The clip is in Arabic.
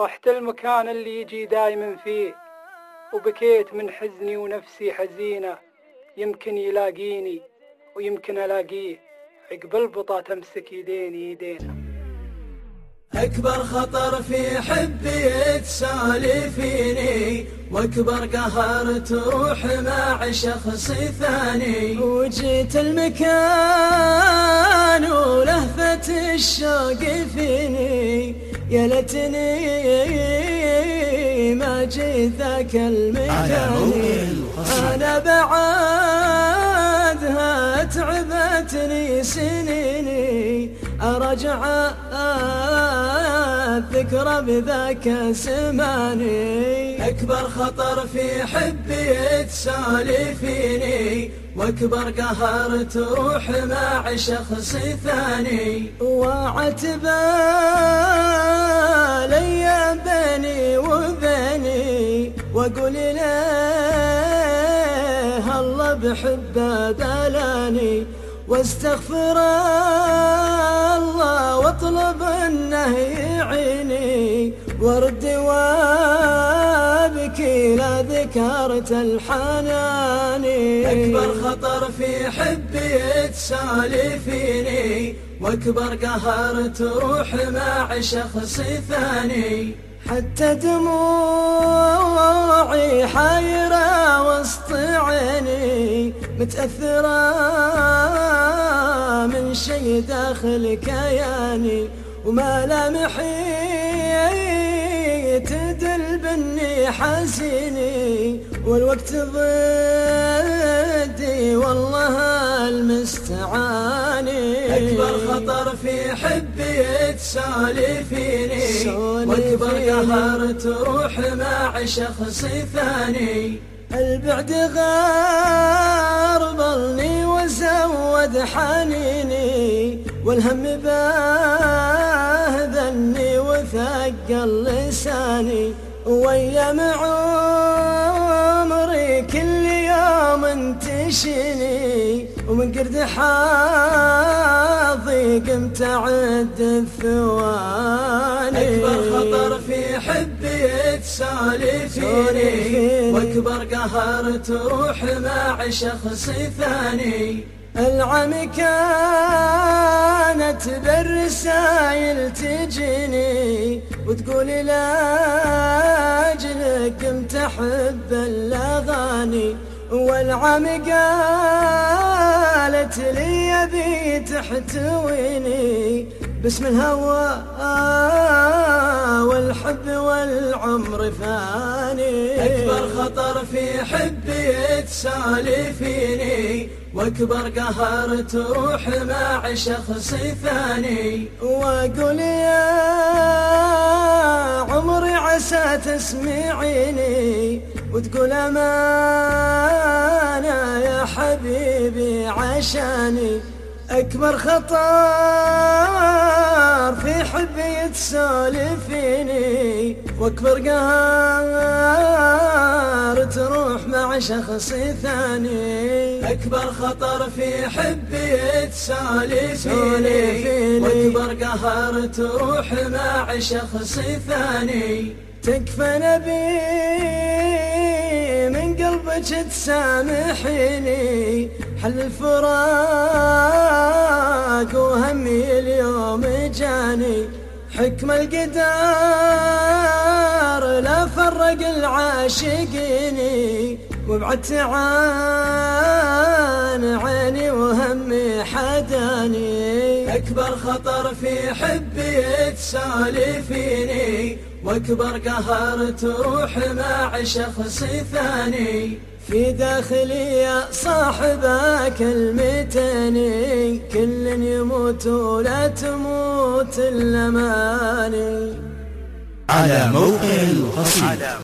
رحت المكان اللي يجي دايما فيه، وبكيت من حزني ونفسي حزينة. يمكن يلاقيني ويمكن ألاقيه، عقب البطا تمسك يديني يدينا. أكبر خطر في حبي تسالفيني، وأكبر قهر تروح مع شخص ثاني. وجيت المكان ولهفة الشوق فيني، يا ليتني ما جيت ذاك المكان. أنا بعدها تعبتني سنيني، أرجع الذكرى بذاك زماني. أكبر خطر في حبي تسالفيني، وأكبر قهر تروح مع شخص ثاني. وعتب لي بيني وبيني، وأقول له الله بحبه بلاني، واستغفر الله واطلب انه يعيني، وارد وابكي لا ذكرت الحناني. أكبر خطر في حبي تسالفيني، وأكبر قهر تروح مع شخص ثاني. حتى دموعي حايرة وسط عيني، متأثرة من شي داخل كياني، وملامحي تدل بني حزيني، والوقت ضدي والله المستعاني. أكبر خطر في حبي تسالفيني، وأكبر قهر تروح مع شخص ثاني. البعد غربلني وزود حنيني، والهم باهذني وثقل لساني، وأيام عمري كل يوم تشيني، ومن قرد حظي قمت أعد الثواني. أكبر خطر في حبي تسالفيني، وأكبر قهر تروح مع شخص ثاني. العم كانت بالرسايل تجيني، وتقول لاجلك قمت أحب الأغاني، والعم قالت لي يبي تحتويني، باسم الهوى والحب والعمر فاني. أكبر خطر في حبي تسالفيني، وأكبر قهر تروح مع شخص ثاني. وأقول يا عمري عسى تسمعيني، وتقول أمانة يا حبيبي عشاني. أكبر خطر في حبي تسالفيني، وأكبر قهر تروح مع شخص ثاني. أكبر خطر في حبي تسالفيني، وأكبر قهر تروح مع شخص ثاني. تكفى نبي من قلبك تسامحيني، حل الفراق وهمي اليوم جاني، حكم القدر لا فرق العاشقيني، وابعدت عن عيني وهمي حداني. أكبر خطر في حبي تسالفيني، وأكبر قهر تروح مع شخص ثاني. في داخلي يا صاحبا كلمتين، كل يموت ولا تموت الأماني. على موقع القصيدة.